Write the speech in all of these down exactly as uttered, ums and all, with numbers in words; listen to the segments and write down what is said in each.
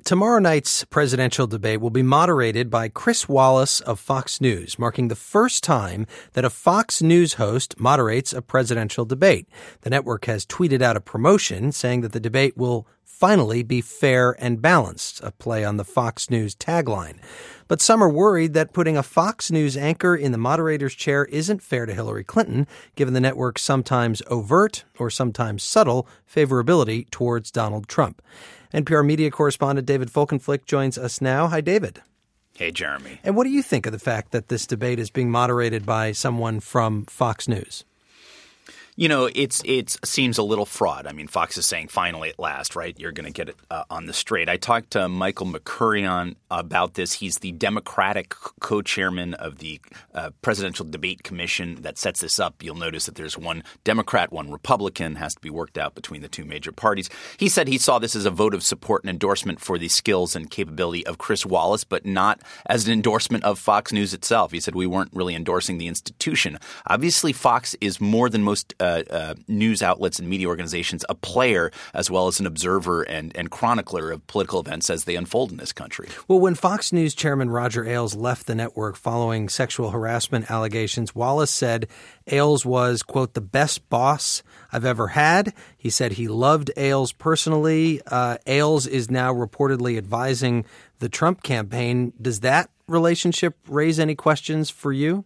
Tomorrow night's presidential debate will be moderated by Chris Wallace of Fox News, marking the first time that a Fox News host moderates a presidential debate. The network has tweeted out a promotion saying that the debate will finally be fair and balanced, a play on the Fox News tagline. But some are worried that putting a Fox News anchor in the moderator's chair isn't fair to Hillary Clinton, given the network's sometimes overt or sometimes subtle favorability towards Donald Trump. N P R media correspondent David Folkenflik joins us now. Hi, David. Hey, Jeremy. And what do you think of the fact that this debate is being moderated by someone from Fox News? You know, it's it seems a little fraud. I mean, Fox is saying finally at last, right? You're going to get it uh, on the straight. I talked to Michael Mercurian about this. He's the Democratic co-chairman of the uh, Presidential Debate Commission that sets this up. You'll notice that there's one Democrat, one Republican, has to be worked out between the two major parties. He said he saw this as a vote of support and endorsement for the skills and capability of Chris Wallace, but not as an endorsement of Fox News itself. He said we weren't really endorsing the institution. Obviously, Fox is more than most uh, Uh, uh, news outlets and media organizations, a player as well as an observer and, and chronicler of political events as they unfold in this country. Well, when Fox News chairman Roger Ailes left the network following sexual harassment allegations, Wallace said Ailes was, quote, the best boss I've ever had. He said he loved Ailes personally. Uh, Ailes is now reportedly advising the Trump campaign. Does that relationship raise any questions for you?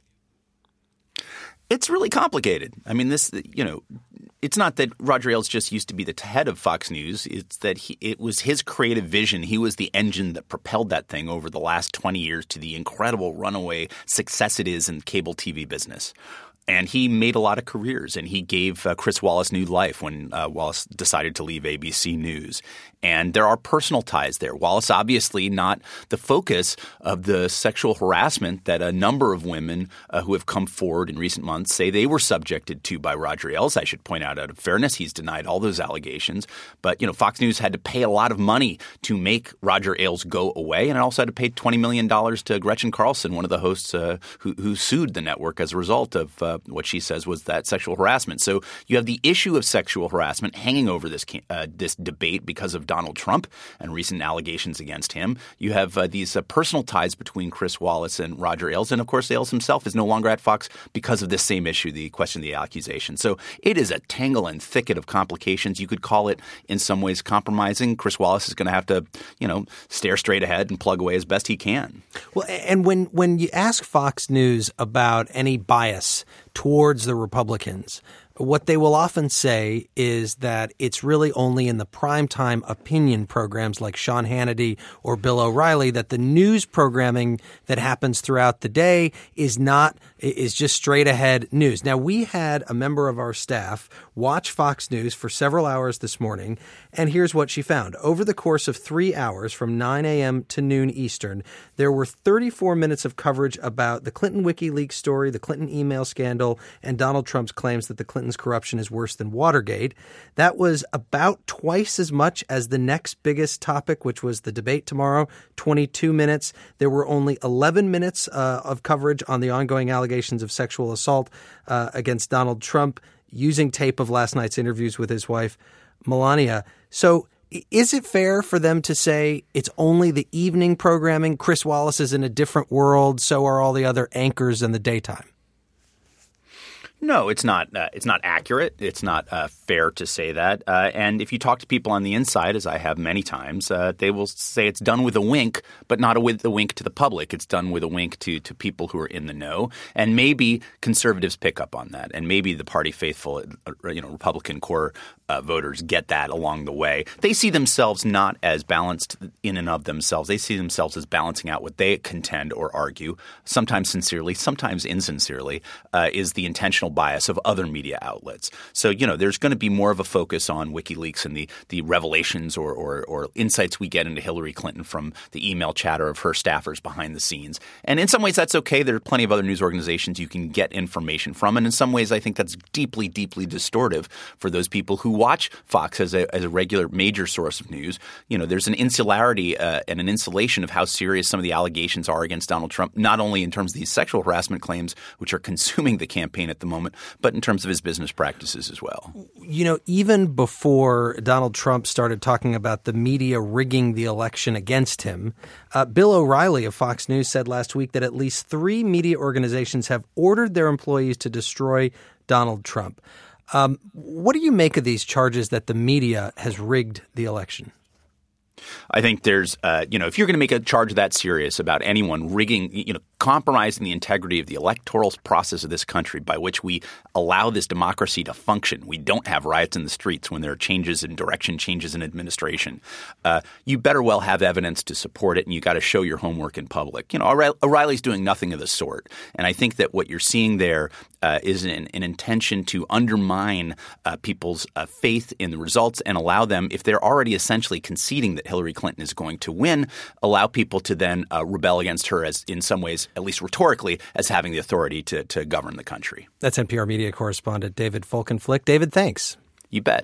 It's really complicated. I mean, this, you know, it's not that Roger Ailes just used to be the head of Fox News. It's that he, it was his creative vision. He was the engine that propelled that thing over the last twenty years to the incredible runaway success it is in cable T V business. And he made a lot of careers, and he gave uh, Chris Wallace new life when uh, Wallace decided to leave A B C News. And there are personal ties there. Wallace obviously not the focus of the sexual harassment that a number of women uh, who have come forward in recent months say they were subjected to by Roger Ailes. I should point out, out of fairness, he's denied all those allegations. But, you know, Fox News had to pay a lot of money to make Roger Ailes go away, and it also had to pay twenty million dollars to Gretchen Carlson, one of the hosts uh, who, who sued the network as a result of uh, what she says was that sexual harassment. So you have the issue of sexual harassment hanging over this uh, this debate because of Donald Trump and recent allegations against him. You have uh, these uh, personal ties between Chris Wallace and Roger Ailes. And, of course, Ailes himself is no longer at Fox because of this same issue, the question of the accusation. So it is a tangle and thicket of complications. You could call it in some ways compromising. Chris Wallace is going to have to, you know, stare straight ahead and plug away as best he can. Well, and when, when you ask Fox News about any bias towards the Republicans, what they will often say is that it's really only in the primetime opinion programs like Sean Hannity or Bill O'Reilly that the news programming that happens throughout the day is not is just straight ahead news. Now, we had a member of our staff watch Fox News for several hours this morning, and here's what she found. Over the course of three hours from nine a.m. to noon Eastern, there were thirty-four minutes of coverage about the Clinton WikiLeaks story, the Clinton email scandal, and Donald Trump's claims that the Clintons' corruption is worse than Watergate. That was about twice as much as the next biggest topic, which was the debate tomorrow, twenty-two minutes. There were only eleven minutes uh, of coverage on the ongoing allegations of sexual assault uh, against Donald Trump, using tape of last night's interviews with his wife, Melania. So is it fair for them to say it's only the evening programming? Chris Wallace is in a different world. So are all the other anchors in the daytime. No, it's not. Uh, it's not accurate. It's not uh, fair to say that. Uh, and if you talk to people on the inside, as I have many times, uh, they will say it's done with a wink, but not a, with a wink to the public. It's done with a wink to to people who are in the know. And maybe conservatives pick up on that, and maybe the party faithful, uh, you know, Republican core uh, voters get that along the way. They see themselves not as balanced in and of themselves. They see themselves as balancing out what they contend or argue, sometimes sincerely, sometimes insincerely, uh, is the intentional bias of other media outlets. So, you know, there's going to be more of a focus on WikiLeaks and the the revelations or, or or insights we get into Hillary Clinton from the email chatter of her staffers behind the scenes. And in some ways that's okay. There are plenty of other news organizations you can get information from. And in some ways I think that's deeply, deeply distortive for those people who watch Fox as a as a regular major source of news, you know, there's an insularity uh, and an insulation of how serious some of the allegations are against Donald Trump, not only in terms of these sexual harassment claims, which are consuming the campaign at the moment, but in terms of his business practices as well. You know, even before Donald Trump started talking about the media rigging the election against him, uh, Bill O'Reilly of Fox News said last week that at least three media organizations have ordered their employees to destroy Donald Trump. Um, what do you make of these charges that the media has rigged the election? I think there's, uh, you know, if you're going to make a charge that serious about anyone rigging, you know, compromising the integrity of the electoral process of this country by which we allow this democracy to function, we don't have riots in the streets when there are changes in direction, changes in administration, uh, you better well have evidence to support it, and you got to show your homework in public. You know, O'Reilly's doing nothing of the sort. And I think that what you're seeing there uh, is an, an intention to undermine uh, people's uh, faith in the results and allow them, if they're already essentially conceding that Hillary Clinton is going to win, allow people to then uh, rebel against her as in some ways, at least rhetorically, as having the authority to, to govern the country. That's N P R media correspondent David Folkenflik. David, thanks. You bet.